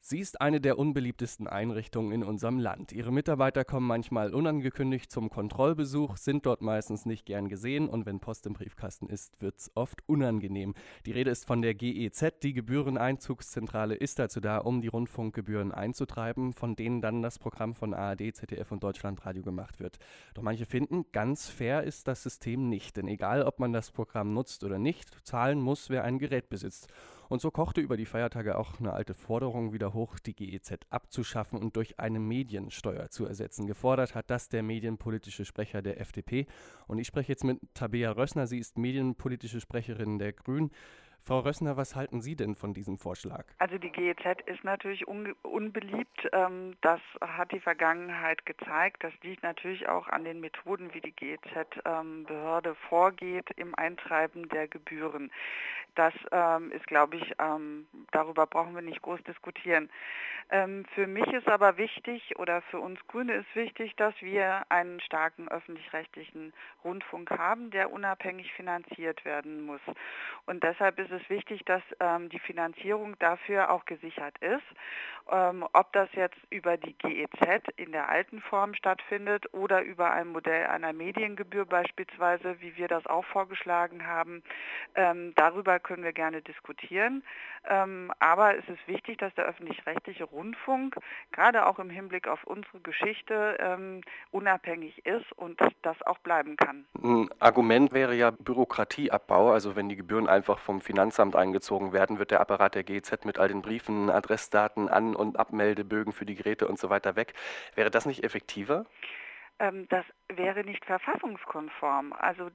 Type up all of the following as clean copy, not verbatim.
Sie ist eine der unbeliebtesten Einrichtungen in unserem Land. Ihre Mitarbeiter kommen manchmal unangekündigt zum Kontrollbesuch, sind dort meistens nicht gern gesehen und wenn Post im Briefkasten ist, wird's oft unangenehm. Die Rede ist von der GEZ. Die Gebühreneinzugszentrale ist dazu da, um die Rundfunkgebühren einzutreiben, von denen dann das Programm von ARD, ZDF und Deutschlandradio gemacht wird. Doch manche finden, ganz fair ist das System nicht, denn egal ob man das Programm nutzt oder nicht, zahlen muss, wer ein Gerät besitzt. Und so kochte über die Feiertage auch eine alte Forderung wieder hoch, die GEZ abzuschaffen und durch eine Mediensteuer zu ersetzen. Gefordert hat das der medienpolitische Sprecher der FDP. Und ich spreche jetzt mit Tabea Rössner. Sie ist medienpolitische Sprecherin der Grünen. Frau Rössner, was halten Sie denn von diesem Vorschlag? Also die GEZ ist natürlich unbeliebt. Das hat die Vergangenheit gezeigt. Das liegt natürlich auch an den Methoden, wie die GEZ-Behörde vorgeht im Eintreiben der Gebühren. Das ist, glaube ich, darüber brauchen wir nicht groß diskutieren. Für mich ist aber wichtig, oder für uns Grüne ist wichtig, dass wir einen starken öffentlich-rechtlichen Rundfunk haben, der unabhängig finanziert werden muss. Und deshalb ist es wichtig, dass die Finanzierung dafür auch gesichert ist. Ob das jetzt über die GEZ in der alten Form stattfindet oder über ein Modell einer Mediengebühr beispielsweise, wie wir das auch vorgeschlagen haben, darüber können wir gerne diskutieren. Aber es ist wichtig, dass der öffentlich-rechtliche Rundfunk, gerade auch im Hinblick auf unsere Geschichte, unabhängig ist und das auch bleiben kann. Ein Argument wäre ja Bürokratieabbau. Also wenn die Gebühren einfach vom Finanzamt eingezogen werden, wird der Apparat der GEZ mit all den Briefen, Adressdaten, An- und Abmeldebögen für die Geräte und so weiter weg. Wäre das nicht effektiver? Das wäre nicht verfassungskonform. Also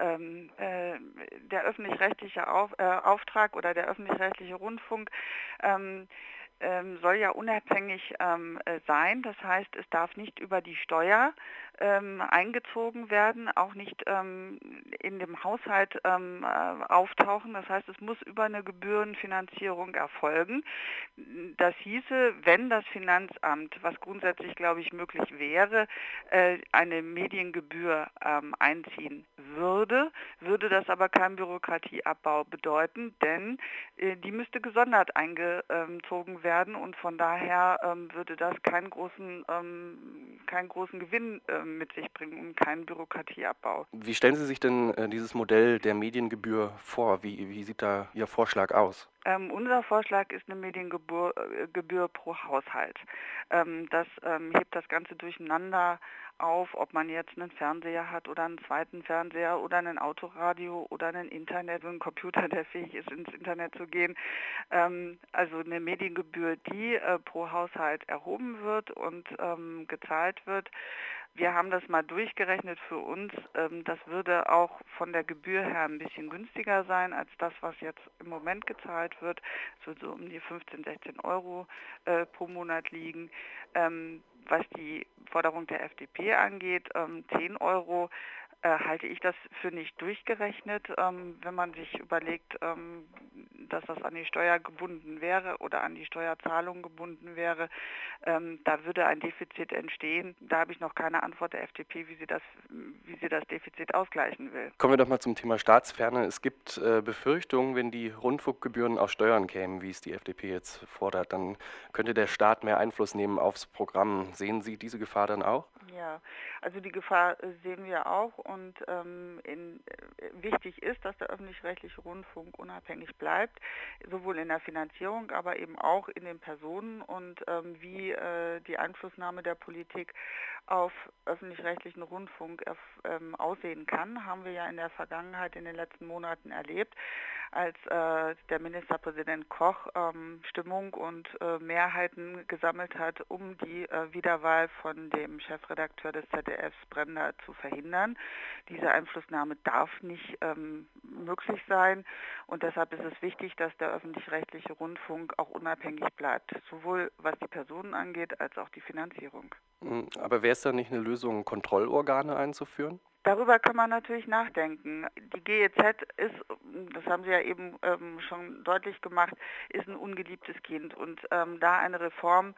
der öffentlich-rechtliche Auftrag oder der öffentlich-rechtliche Rundfunk soll ja unabhängig sein. Das heißt, es darf nicht über die Steuer eingezogen werden, auch nicht in dem Haushalt auftauchen. Das heißt, es muss über eine Gebührenfinanzierung erfolgen. Das hieße, wenn das Finanzamt, was grundsätzlich, glaube ich, möglich wäre, eine Mediengebühr einziehen würde das aber keinen Bürokratieabbau bedeuten, denn die müsste gesondert eingezogen werden und von daher würde das keinen großen Gewinn mit sich bringen und keinen Bürokratieabbau. Wie stellen Sie sich denn dieses Modell der Mediengebühr vor? Wie sieht da Ihr Vorschlag aus? Unser Vorschlag ist eine Mediengebühr Gebühr pro Haushalt. Das hebt das Ganze durcheinander auf, ob man jetzt einen Fernseher hat oder einen zweiten Fernseher oder ein Autoradio oder ein Internet, einen Computer, der fähig ist, ins Internet zu gehen. Also eine Mediengebühr, die pro Haushalt erhoben wird und gezahlt wird. Wir haben das mal durchgerechnet für uns. Das würde auch von der Gebühr her ein bisschen günstiger sein als das, was jetzt im Moment gezahlt wird. Es wird so um die 15, 16 Euro pro Monat liegen. Was die Forderung der FDP angeht, 10 Euro, halte ich das für nicht durchgerechnet, wenn man sich überlegt, dass das an die Steuer gebunden wäre oder an die Steuerzahlung gebunden wäre. Da würde ein Defizit entstehen. Da habe ich noch keine Antwort der FDP, wie sie das Defizit ausgleichen will. Kommen wir doch mal zum Thema Staatsferne. Es gibt Befürchtungen, wenn die Rundfunkgebühren aus Steuern kämen, wie es die FDP jetzt fordert, dann könnte der Staat mehr Einfluss nehmen aufs Programm. Sehen Sie diese Gefahr dann auch? Ja, also die Gefahr sehen wir auch und wichtig ist, dass der öffentlich-rechtliche Rundfunk unabhängig bleibt, sowohl in der Finanzierung, aber eben auch in den Personen und wie die Einflussnahme der Politik auf öffentlich-rechtlichen Rundfunk aussehen kann, haben wir ja in der Vergangenheit in den letzten Monaten erlebt, als der Ministerpräsident Koch Stimmung und Mehrheiten gesammelt hat, um die Wiederwahl von dem Chefredakteur des ZDFs Brender zu verhindern. Diese Einflussnahme darf nicht möglich sein und deshalb ist es wichtig, dass der öffentlich-rechtliche Rundfunk auch unabhängig bleibt, sowohl was die Personen angeht, als auch die Finanzierung. Aber wäre es dann nicht eine Lösung, Kontrollorgane einzuführen? Darüber kann man natürlich nachdenken. Die GEZ ist, das haben Sie ja eben schon deutlich gemacht, ist ein ungeliebtes Kind. Und da eine Reform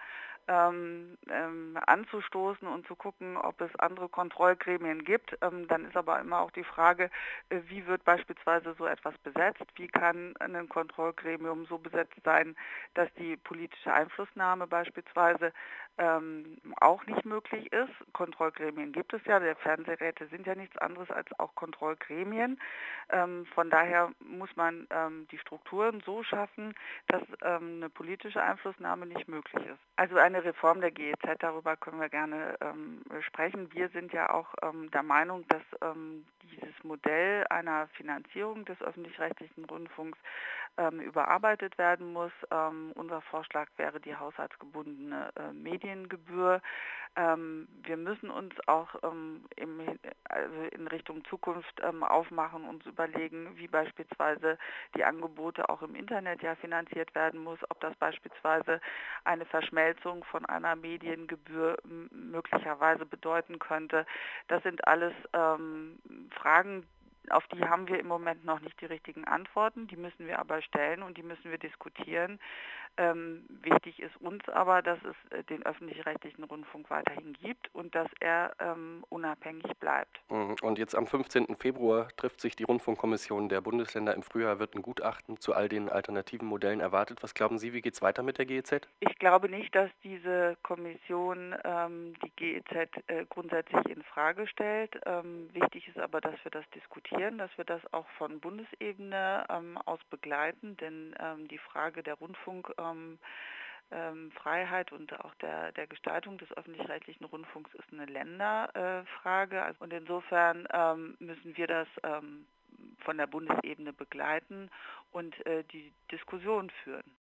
anzustoßen und zu gucken, ob es andere Kontrollgremien gibt, dann ist aber immer auch die Frage, wie wird beispielsweise so etwas besetzt? Wie kann ein Kontrollgremium so besetzt sein, dass die politische Einflussnahme beispielsweise auch nicht möglich ist? Kontrollgremien gibt es ja, der Fernsehräte sind ja nichts anderes als auch Kontrollgremien. Von daher muss man die Strukturen so schaffen, dass eine politische Einflussnahme nicht möglich ist. Also eine Reform der GEZ, darüber können wir gerne sprechen. Wir sind ja auch der Meinung, dass dieses Modell einer Finanzierung des öffentlich-rechtlichen Rundfunks überarbeitet werden muss. Unser Vorschlag wäre die haushaltsgebundene Mediengebühr. Wir müssen uns auch also in Richtung Zukunft aufmachen und überlegen, wie beispielsweise die Angebote auch im Internet ja finanziert werden muss, ob das beispielsweise eine Verschmelzung von einer Mediengebühr möglicherweise bedeuten könnte. Das sind alles Fragen, auf die haben wir im Moment noch nicht die richtigen Antworten, die müssen wir aber stellen und die müssen wir diskutieren. Wichtig ist uns aber, dass es den öffentlich-rechtlichen Rundfunk weiterhin gibt und dass er unabhängig bleibt. Und jetzt am 15. Februar trifft sich die Rundfunkkommission der Bundesländer. Im Frühjahr wird ein Gutachten zu all den alternativen Modellen erwartet. Was glauben Sie, wie geht es weiter mit der GEZ? Ich glaube nicht, dass diese Kommission die GEZ grundsätzlich in Frage stellt. Wichtig ist aber, dass wir das diskutieren, dass wir das auch von Bundesebene aus begleiten, denn die Frage der Rundfunkfreiheit und auch der Gestaltung des öffentlich-rechtlichen Rundfunks ist eine Länderfrage. Und insofern müssen wir das von der Bundesebene begleiten und die Diskussion führen.